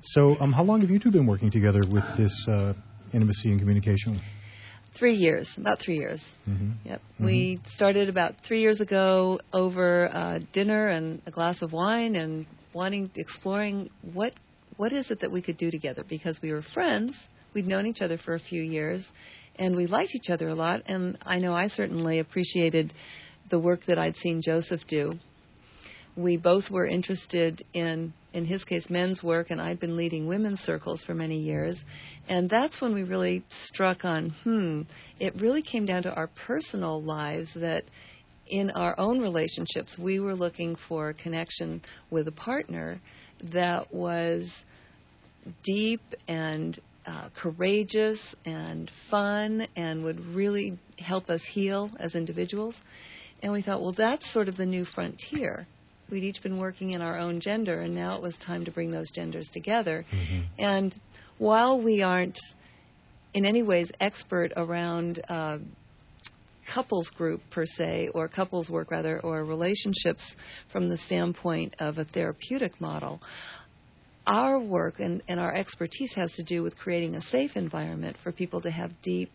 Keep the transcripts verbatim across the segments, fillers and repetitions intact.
So um, how long have you two been working together with this uh, intimacy and communication? Three years, about three years. Mm-hmm. Yep. Mm-hmm. We started about three years ago over uh, dinner and a glass of wine and wanting, exploring what what is it that we could do together, because we were friends. We'd known each other for a few years, and we liked each other a lot. And I know I certainly appreciated the work that I'd seen Joseph do. We both were interested in, in his case, men's work, and I'd been leading women's circles for many years. And that's when we really struck on, hmm, it really came down to our personal lives, that in our own relationships, we were looking for a connection with a partner that was deep and uh, courageous and fun and would really help us heal as individuals. And we thought, well, that's sort of the new frontier. We'd each been working in our own gender, and now it was time to bring those genders together. Mm-hmm. And while we aren't in any ways expert around uh, couples group per se, or couples work rather, or relationships from the standpoint of a therapeutic model, our work and, and our expertise has to do with creating a safe environment for people to have deep,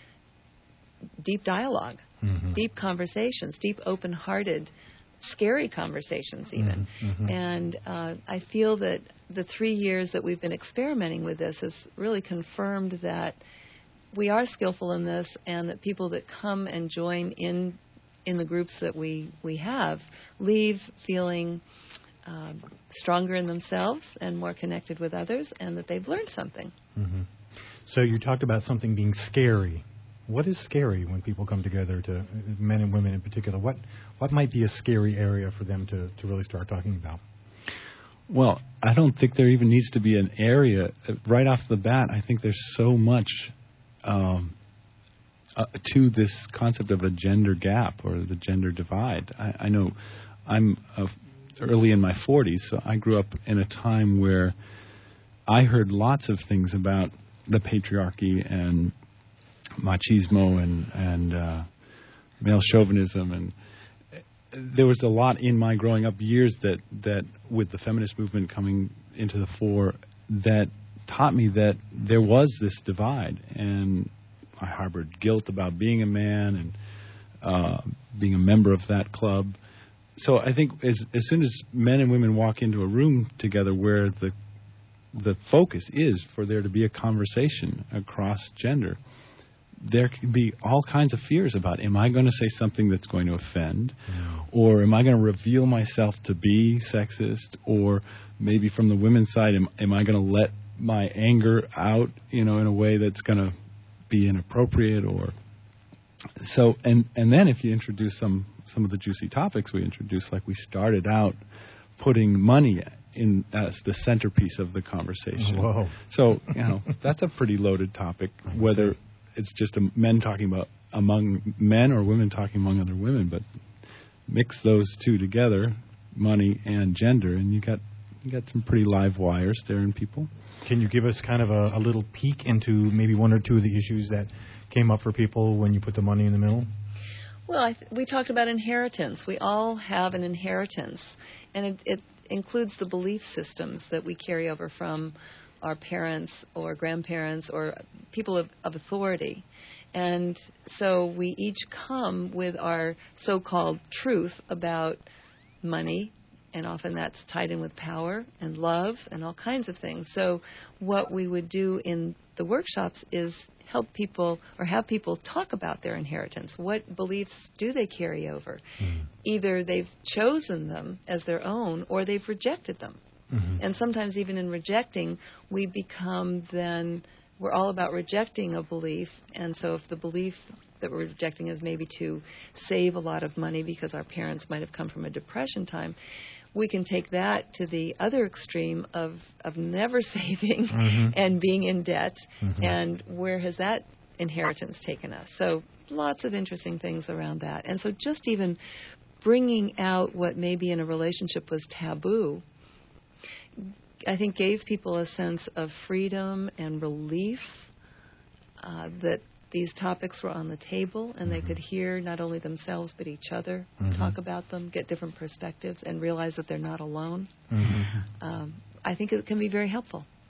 deep dialogue, mm-hmm. deep conversations, deep open-hearted, scary conversations even. Mm-hmm. And uh, I feel that the three years that we've been experimenting with this has really confirmed that we are skillful in this, and that people that come and join in in the groups that we, we have leave feeling uh, stronger in themselves and more connected with others, and that they've learned something. Mm-hmm. So you talked about something being scary. What is scary when people come together, to men and women in particular? What what might be a scary area for them to, to really start talking about? Well, I don't think there even needs to be an area. Right off the bat, I think there's so much um, uh, to this concept of a gender gap or the gender divide. I, I know I'm uh, early in my forties, so I grew up in a time where I heard lots of things about the patriarchy and machismo and, and uh, male chauvinism, and there was a lot in my growing up years that, that with the feminist movement coming into the fore, that taught me that there was this divide, and I harbored guilt about being a man and uh, being a member of that club. So I think as, as soon as men and women walk into a room together where the the focus is for there to be a conversation across gender, there can be all kinds of fears about, am I going to say something that's going to offend? No. Or am I going to reveal myself to be sexist? Or maybe from the women's side, am, am I going to let my anger out, you know, in a way that's going to be inappropriate? Or so, and, and then if you introduce some, some of the juicy topics we introduced, like we started out putting money in as the centerpiece of the conversation. Whoa. So, you know, that's a pretty loaded topic, whether it's just a men talking about among men or women talking among other women, but mix those two together, money and gender, and you got you got some pretty live wires there in people. Can you give us kind of a, a little peek into maybe one or two of the issues that came up for people when you put the money in the middle? Well, I th- we talked about inheritance. We all have an inheritance, and it, it includes the belief systems that we carry over from our parents or grandparents or people of, of authority. And so we each come with our so-called truth about money, and often that's tied in with power and love and all kinds of things. So what we would do in the workshops is help people or have people talk about their inheritance. What beliefs do they carry over? Mm. Either they've chosen them as their own or they've rejected them. Mm-hmm. And sometimes even in rejecting, we become then, we're all about rejecting a belief. And so if the belief that we're rejecting is maybe to save a lot of money because our parents might have come from a depression time, we can take that to the other extreme of, of never saving mm-hmm. and being in debt. Mm-hmm. And where has that inheritance taken us? So lots of interesting things around that. And so just even bringing out what maybe in a relationship was taboo, I think gave people a sense of freedom and relief uh, that these topics were on the table, and mm-hmm. they could hear not only themselves but each other mm-hmm. talk about them, get different perspectives, and realize that they're not alone. Mm-hmm. Um, I think it can be very helpful.